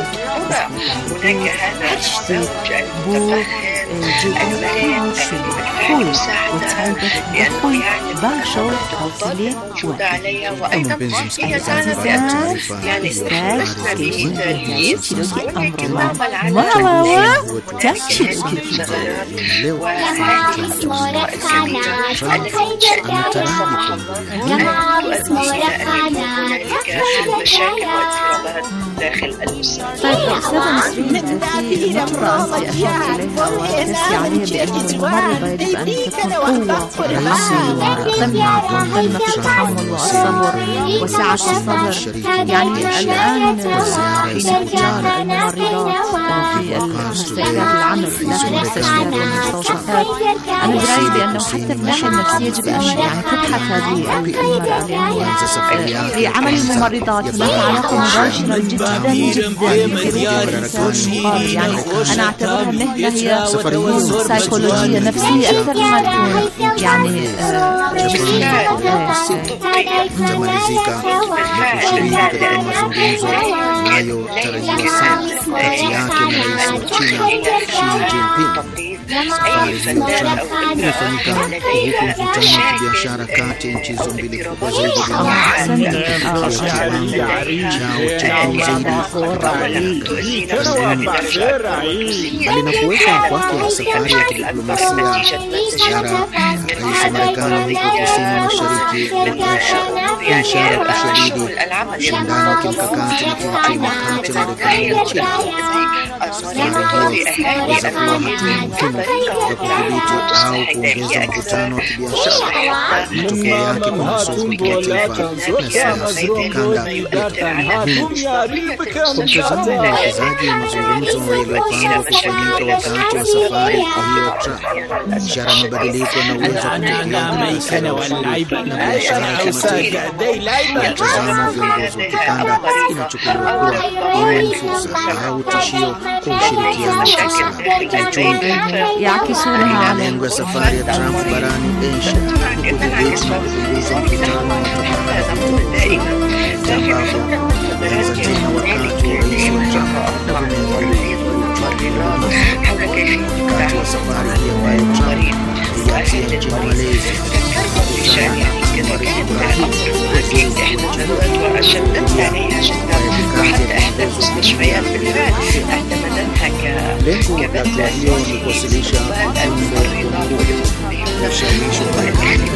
S14: بو جبل خوي وتعبت بخوي باشو توصلي
S11: أما بنزم سكيزان
S14: استاج كيشين تلوكي أمر الله ما هو تاكشيلوكي
S10: داخل طيب أستاذة نسرين في نقطة أنت أشرت إليها وتسعي عليها بأن الممرضة يجب أن تكون قوة في العمل وقمة في التحمل والصبر وسعة الصدر. يعني الآن حين تجار الممرضات في مستشفيات العمل داخل المستشفيات والمستوصفات، أنا برأيي بأنه حتى في الناحية النفسية يجب أن يعني تبحث هذه المرأة، لأنه في عمل الممرضات هناك علاقة مباشرة جدا يعني أنا أعتبرها مهنة هي سيكولوجية نفسية أكثر مما تكون يعني
S11: Tamalizika na kushiriki katika mazungumzo yanayotarajiwa sana kati yake na rais wa China Xi Jinping. Safari hiyo Trump imefanyika huku mkutano wa kibiashara kati ya nchi hizo mbili kubwa zaidi duniani kiwango chao cha zaidi bali na kuweka kwake safari ya kidiplomasia ziara rais wa Marekani huko kusini mashariki ishara kushadidi ushindani wa kimkakati na kiuchumi kati ya Marekani na China. Safari hiyo inaweza kuwa hatua muhimu ya kudhibiti au kuongeza mvutano wa kibiashara. Matokeo yake kwa mzozo wa kimataifa na siasa kikanda. Kwa mtazamo wa wawekezaji, mazungumzo yaliyopangwa kufanyika wakati wa safari hiyo Trump, ishara mabadiliko na uwezo wa kutekeleza na biashara ya kimataifa. Kwa mtazamo wa viongozi wa kikanda, inachukuliwa kuwa ni fursa au tishio kwa ushirikiano wa kisiasa na uchumi. Malengo ya safari ya Trump barani Asia ni kudhibiti na kupunguza mvutano unaotokana na vita ambavyo ulianza tena wakati wa rais wa Trump na wakati wa safari hii ambayo Trump ilianzia nchini Malaysia kukutana na Ibrahim lengo la hatua hiyo ni kuwasilisha ujumbe mkuu ushawishi wa Marekani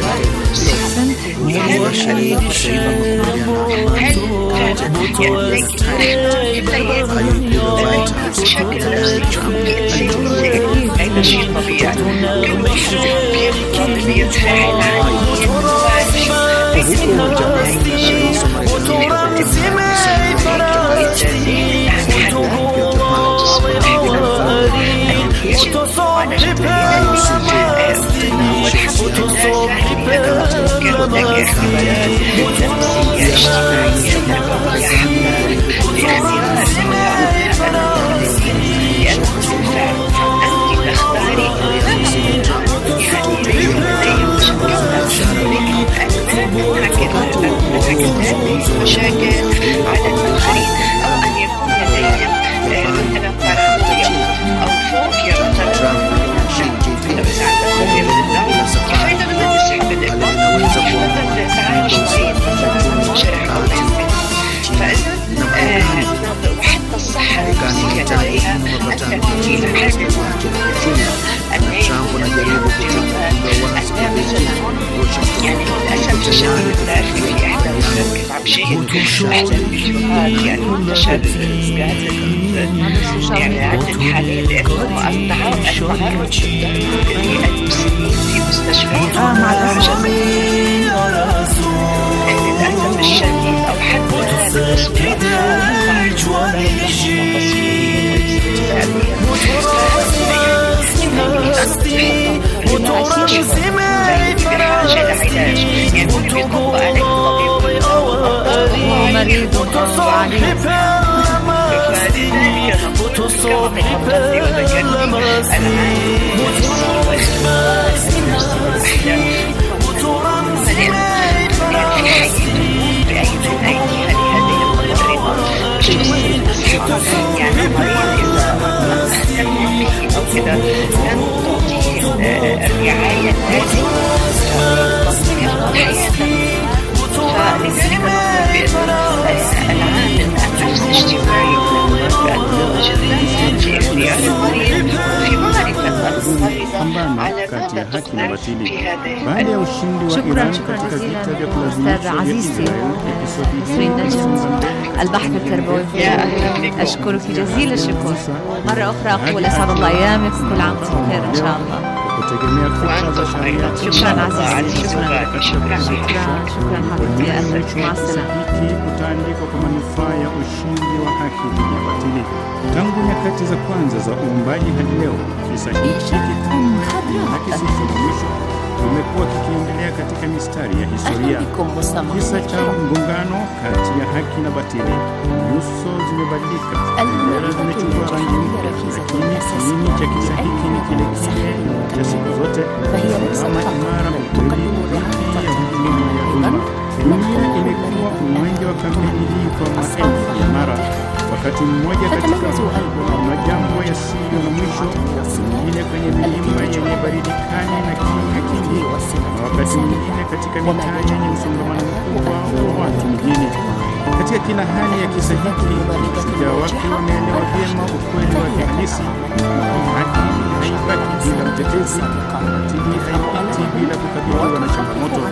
S10: شكرا جزيلا أستاذ عزيزتي نسرين نجم البحث التربوي. أشكرك جزيل الشكر مرة أخرى. أقول أسعد الله أيامك، كل عام وأنتم بخير إن شاء الله. شكرا عزيزتي، شكرا حبيبتي، مع السلامة.
S17: Kutaandikwa kwa manufaa ya ushindi wa haki dhidi ya batili. Tangu nyakati za kwanza za uumbaji hadi leo, kisa hiki na kisuluhisho kimekuwa kikiendelea katika mistari ya historia. Kisa cha mgongano kati ya haki na batili. Nyuso zimebadilika, bendera zimechukua rangi mpya, lakini kiini cha kisa hiki ni kile kile cha siku zote, kama imara ukweli dhidi ya huduma ya umma. Dunia imekuwa uwanja wa kampeni hii kwa maelfu ya mara. Wakati mmoja katika majambo yasiyo na mwisho, mwingine kwenye milima yenye baridi kali na kimya kingi, na wakati mwingine katika mitaa yenye msongamano mkubwa wa watu mjini. Katika kila hali ya kisa hiki, shujaa wake wameelewa vyema ukweli wa halisi. Haki haibaki bila mtetezi, batili haipiti bila kukabiliwa na changamoto.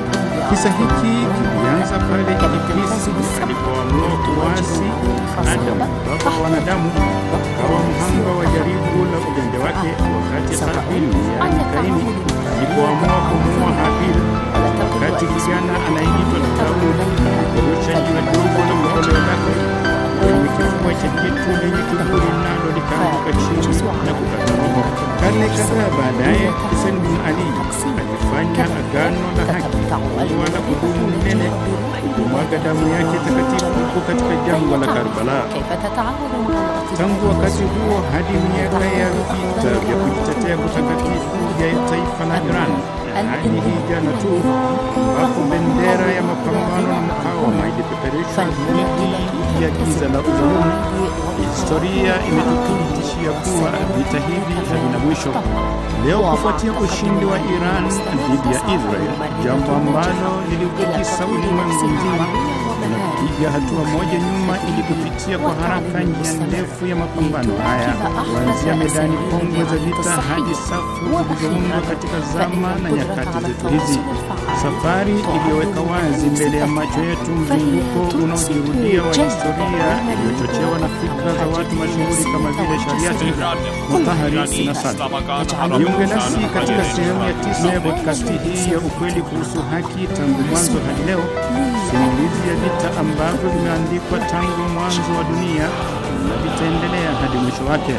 S17: Kisa hiki kilianza pale Ibilisi alipoamua kuasi Adamu, baba wa wanadamu, akawa mhanga wa jaribu la ujanja wake, wakati Habili yaani Kaini alipoamua kumuua Habili, wakati kijana anayeitwa Daudi aliporusha jiwe dogo la mkono wake kwenye kifua cha jitu lenye kiburi, nalo likaanguka chini na kukata roho. Karne kadhaa baadaye, Hussein bin Ali alifanya agano la haki wala kudumu milele, kumwaga damu yake takatifu huko katika jangwa la Karbala. Tangu wakati huo hadi miaka ya vita vya kujitetea kutakatifu ya taifa la Iran hadi hii jana tu, ambapo bendera ya mapambano na mukawama ilipeperushwa dhidi ya giza la uzalumi, historia imetuthibitishia kuwa vita hivi havina mwisho. Leo kufuatia ushindi wa Iran dhidi ya Israel, jambo ambalo lilitikisa ulimwengu mzima, tunapiga hatua moja nyuma ili kupitia kwa haraka njia ndefu ya mapambano haya, kuanzia medani kongwe za vita hadi safu zilizoundwa katika zama na nyakati zetu hizi. Safari iliyoweka wazi mbele ya macho yetu mzunguko unaojirudia wa historia iliyochochewa na fikra za watu mashuhuri kama vile Shariati, Mutahari na Sadr. Jiunge nasi katika sehemu ya 9 ya podcast hii ya ukweli kuhusu haki tangu mwanzo hadi leo, simulizi ya vita ambavyo vimeandikwa tangu mwanzo wa dunia na vitaendelea hadi mwisho wake.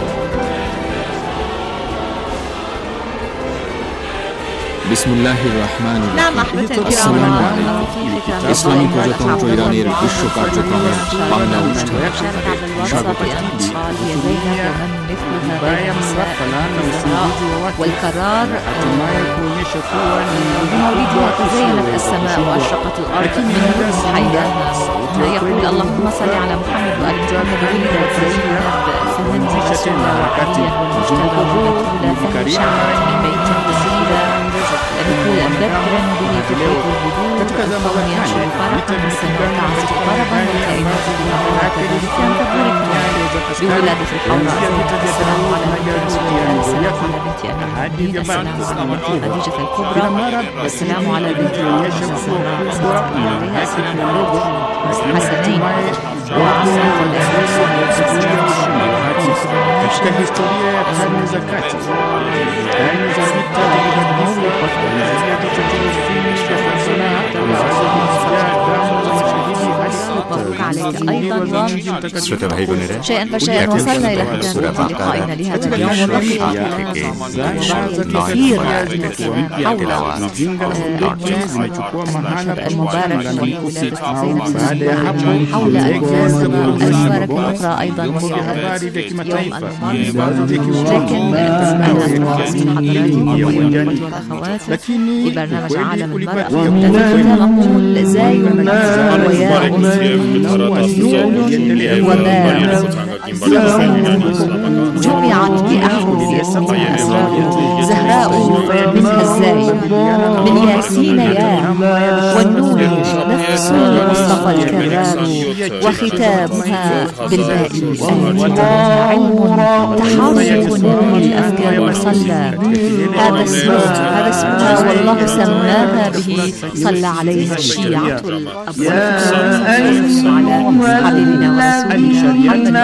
S18: Bismillahirrahmanirrahim. İslam'ın kocaton çoğirani erkuşu karçokanı Bangla uçta
S10: والقرار بمولده تزينت السماء وأشرقت الأرض من نور حياها. يقول اللهم صل على محمد وآل محمد. ولدت زينب فهند رسول عربيا ومجتبه لا فهم شعرت من بيت بسيرة بكل ذكرا به تفيد الهدوء القوم ينشر فرحا والسماء تعزف طربا والكائنات بها كذلك تبارك بولادة الحوراء. السلام على رسول الله، السلام على بنت أمير، السلام على بنت خديجة الكبرى، السلام على بنت الزهراء، السلام على حسنين وعصمة
S17: katika historia ya karne za kati, karne za vita vilibadilika kwa kuanzia vichocheo vingi vya sanaa
S10: شيئا فشيئا وصلنا إلى ختام لقائنا لهذا اليوم، وبقي كثير من الكلام حول الشهر المبارك وولادة زينب حول المناسبة المباركة الأخرى أيضا وهي يوم المرأة. لكن تسمعنا المواطنين حضراتكم والأخوات في برنامج عالم المرأة، نقول زاي وياء وباء جمعت بأحرف أسرار زهراء منها الزاي، من ياسين يا، والنور نفس المصطفى الكرار، وختامها بالباء علم تحرك الأفكار وصلى. هذا اسمها والله سماها به، صلى عليها الشيعة الأبرار على حبيبنا ورسولنا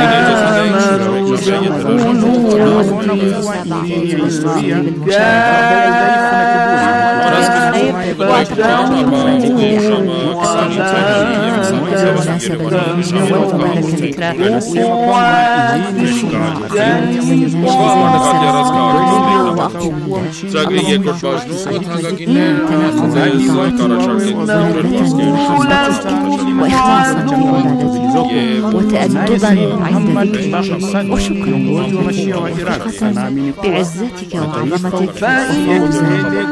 S10: وتأدبا عند ذكره وشكرا بعزتك وعظمتك وفوزا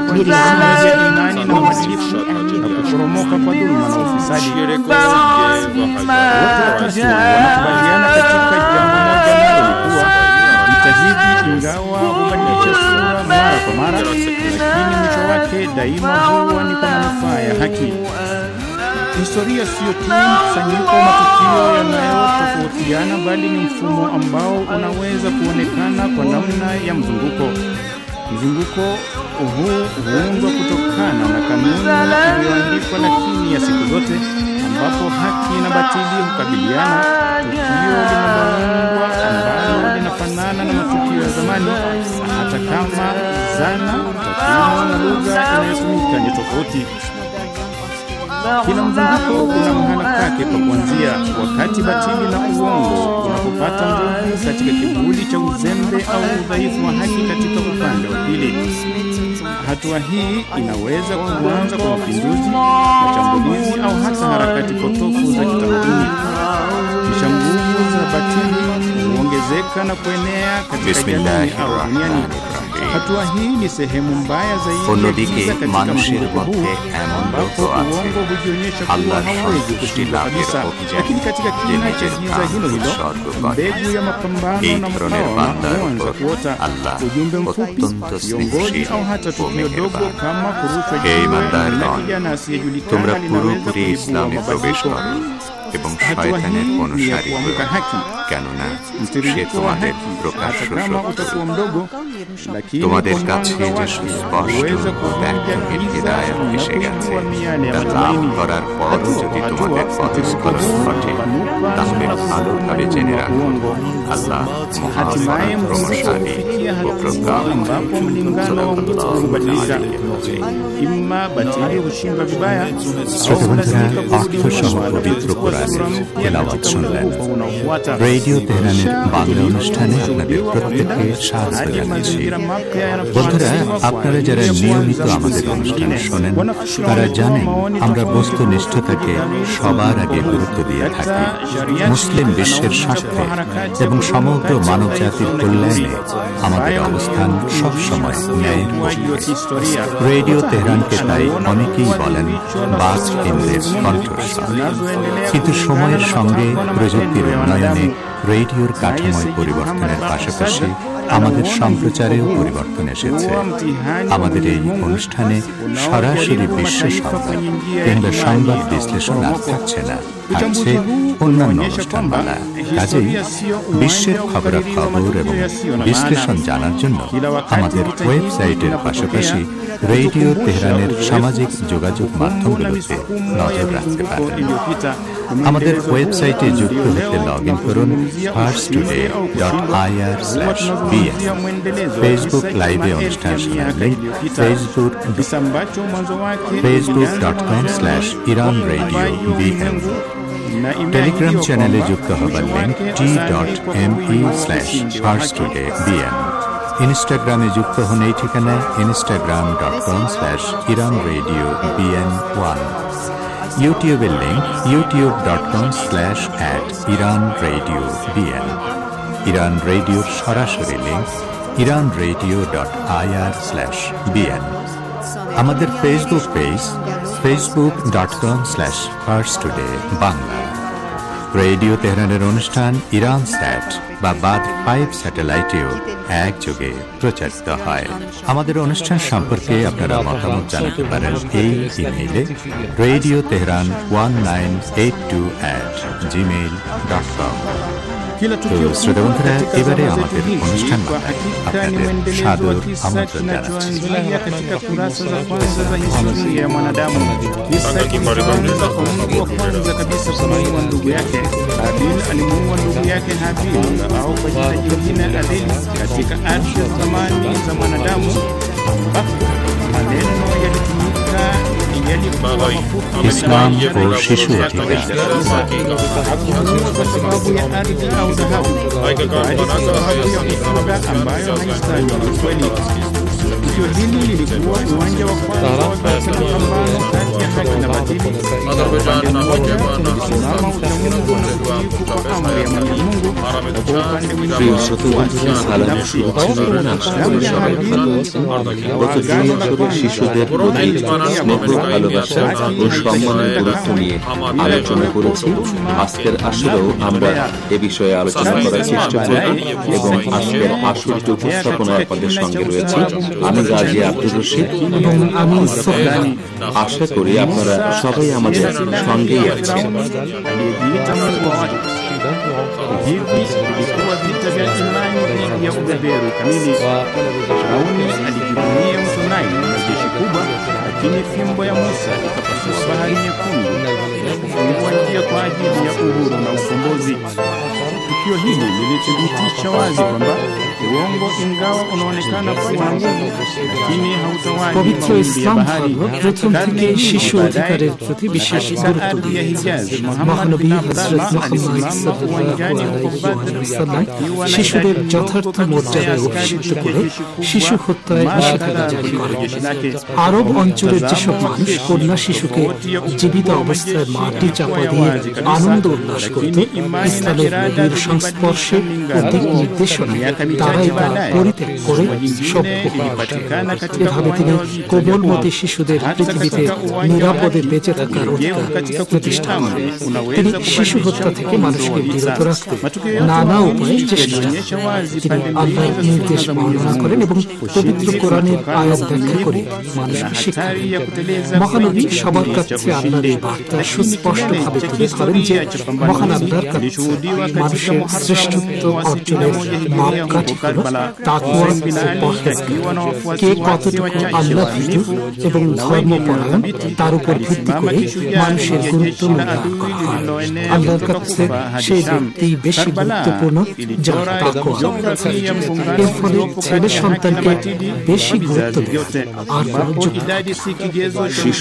S17: Historia sio tu mkusanyiko wa matukio yanayotofautiana, bali ni mfumo ambao unaweza kuonekana kwa namna ya mzunguko huu huundwa kutokana na kanuni iliyoandikwa lakini ya siku zote, ambapo haki na batili hukabiliana. Tukio linaloundwa ambalo linafanana na matukio ya zamani, hata kama zana, takwimu na lugha inayotumika ni tofauti. Kila mzunguko una mahala pake pa kuanzia. Wakati batili na uongo unapopata nguvu katika kivuli cha uzembe au udhaifu wa haki katika upande wa pili, hatua hii inaweza kuanza kwa mapinduzi, mashambulizi au hata harakati potofu za kitamaduni. Kisha nguvu za batili huongezeka na kuenea katika jamii au duniani. Hatua hii ni sehemu mbaya zaidi katika
S19: মানুষের মধ্যে এমন লোক আছে আল্লাহর সন্তুষ্টি লাভের অভিযানে
S17: lakini katika kina cha giza hilo hilo, mbegu ya mapambano na mapambano huanza kuota. Ujumbe mfupi, viongozi au hata tukio dogo kama kurushwa kijana asiyejulikana
S19: তোমরা পুরোপুরি ইসলামে প্রবেশ করো এবং শয়তানের অনুসারী হও, কেননা সে তোমাদের প্রকাশ্য শত্রু। তোমাদের কাছে যে সুস্পষ্ট ও ব্যক্তহীন হিদায়াত এসে গেছে, তা লাভ করার পরও যদি তোমাদের পথস্খলন ঘটে, তাহলে ভালোভাবে জেনে রাখো আল্লাহ মহাপরাক্রমশালী ও প্রজ্ঞাময়।
S20: শ্রোতাবন্ধুরা, অর্থসহ পবিত্র কোরআনের তেলাওয়াত শুনলেন। রেডিও তেহরানের বাংলা অনুষ্ঠানে আপনাদের প্রত্যেককে স্বাগত জানাচ্ছি। বন্ধুরা, আপনারা যারা নিয়মিত আমাদের অনুষ্ঠান শোনেন তারা জানেন আমরা বস্তুনিষ্ঠতাকে সবার আগে গুরুত্ব দিয়ে থাকি। মুসলিম বিশ্বের স্বার্থে এবং সমগ্র মানব জাতির কল্যাণে আমাদের অবস্থান সবসময় ন্যায়ের পক্ষে। রেডিও তেহরানকে তাই অনেকেই বলেন বাজ কেন্দ্রের কণ্ঠস্বর। কিন্তু সময়ের সঙ্গে প্রযুক্তির উন্নয়নে রেডিওর কাঠামোয় পরিবর্তনের পাশাপাশি আমাদের সম্প্রচারেও পরিবর্তন এসেছে। আমাদের এই অনুষ্ঠানে সরাসরি বিশ্ব সংবাদ কিংবা সংবাদ বিশ্লেষণ আর থাকছে না, থাকছে অন্যান্য অনুষ্ঠানমালা। কাজেই বিশ্বের খবরাখবর এবং বিশ্লেষণ জানার জন্য আমাদের ওয়েবসাইটের পাশাপাশি রেডিও তেহরানের সামাজিক যোগাযোগ মাধ্যমগুলোতে নজর রাখতে পারেন। আমাদের ওয়েবসাইটে যুক্ত হতে লগইন করুন farstoday.ir/bn। ফেসবুক লাইভে অনুষ্ঠান শোনার লিঙ্ক facebook.com/iranradiobn। টেলিগ্রাম চ্যানেলে যুক্ত হবার লিঙ্ক t.me/farstodaybn। ইনস্টাগ্রামে যুক্ত হন এই ঠিকানায় instagram.com/iranradiobn1। ইউটিউবের লিঙ্ক youtube.com/iranradiobn। ইরান রেডিওর সরাসরি লিঙ্ক iranradio.ir/bn। আমাদের ফেসবুক পেজ facebook.com/farstodaybangla। রেডিও তেহরানের অনুষ্ঠান ইরান স্যাট বা বাদ 5 স্যাটেলাইটেও একযোগে প্রচারিত হয়। আমাদের অনুষ্ঠান সম্পর্কে আপনারা মতামত জানাতে পারেন এই ইমেইলে radioteheran1982@gmail.com। শ্রোতাবন্ধুরা, এবারে আমাদের অনুষ্ঠান মালায় আপনাদের সাদর আমন্ত্রণ জানাচ্ছি।
S17: katika kurasa za kwanza za historia ya mwanadamu. Kisa kilichoanza kwa mtu wa kwanza kabisa kumuua ndugu yake. Habil alimuua ndugu yake Habil au kwa jina jingine Adil katika ardhi za zamani za mwanadamu, ambapo maneno yalitumika yalikuwa mafupi
S20: ইসলাম ও শিশু অধিকার।
S17: kwa sababu ya ardhi au dhahabu, bali kwa sababu ya mifugo ambayo haistahili kweli. Tukio hili lilikuwa uwanja wa kwanza wa mapambano kati ya haki na batili. Upande mmoja ulisimama uchamungu na utiifu kwa amri ya Mwenyezi Mungu, na kwa upande mwingine
S21: শিশুদের প্রতি স্নেহ, ভালোবাসা ও সম্মানের গুরুত্ব নিয়ে আলোচনা করেছি। আজকের আসরেও আমরা এ বিষয়ে আলোচনা করার চেষ্টা করব এবং আজকের আসরটি উপস্থাপনার পদের সঙ্গে রয়েছে আমি গাজী আব্দুর রশিদ এবং আমি সোফিয়ানি। আশা করি আপনারা সবাই আমাদের সঙ্গেই আছেন।
S17: hivi vilikuwa vita vya imani dhidi ya ubeberu kamili. Firauni alijivunia mtunaji hai na jeshi kubwa, lakini fimbo ya Musa ikapasua bahari nyekundu na kufungua njia kwa ajili ya uhuru na ukombozi. Tukio hili lilithibitisha wazi kwamba uongo, ingawa unaonekana kuwa na nguvu, lakini hautawali mawimbi ya bahari.
S4: প্রথম থেকে শিশু অধিকারের প্রতি বিশেষ গুরুত্ব দিয়েছেন। মহানবী হযরত মুহাম্মদ সাল্লাল্লাহু আলাইহি ওয়াসাল্লাম শিশুদের যথার্থ মর্যাদায় অভিষিক্ত করে শিশু হত্যায় নিষেধাজ্ঞা জারি করেন। আরব অঞ্চলের যেসব মানুষ কন্যা শিশুকে জীবিত অবস্থায় মাটি চাপা দিয়ে আনন্দ উল্লাস করত, ইসলামের নবীর সংস্পর্শে ও দিক নির্দেশনায় তারাই তা পরিত্যাগ করে সভ্য হয়ে ওঠে। এভাবে তিনি কোমলমতি শিশুদের পৃথিবীতে নিরাপদে বেঁচে থাকার অধিকার প্রতিষ্ঠা করেন। তিনি শিশু হত্যা থেকে মানুষকে বিরত রাখতে নানা উপায়ে চেষ্টা করেন। তিনি আল্লাহর নির্দেশ বর্ণনা করেন এবং পবিত্র কোরআনের আয়াত ব্যাখ্যা করে মানুষকে শিক্ষা দেন। মহানবী সবার কাছে আল্লাহর এই বার্তা সুস্পষ্টভাবে তুলে ধরেন যে মহান আল্লাহর কাছে মানুষের শ্রেষ্ঠত্ব অর্জনের মাপকাঠি হল তাকওয়া ও পরহেজগারি। কে কতটুকু আল্লাহ ভীতু এবং ধর্মপরায়ণ তার উপর ভিত্তি করে মানুষের গুরুত্ব মূল্যায়ন করা হয়। আল্লাহর কাছে সেই ব্যক্তি বেশি গুরুত্বপূর্ণ যার তাকওয়া। এর ফলে ছেলে সন্তানকে বেশি গুরুত্ব দেয় আর কোনো যুক্তি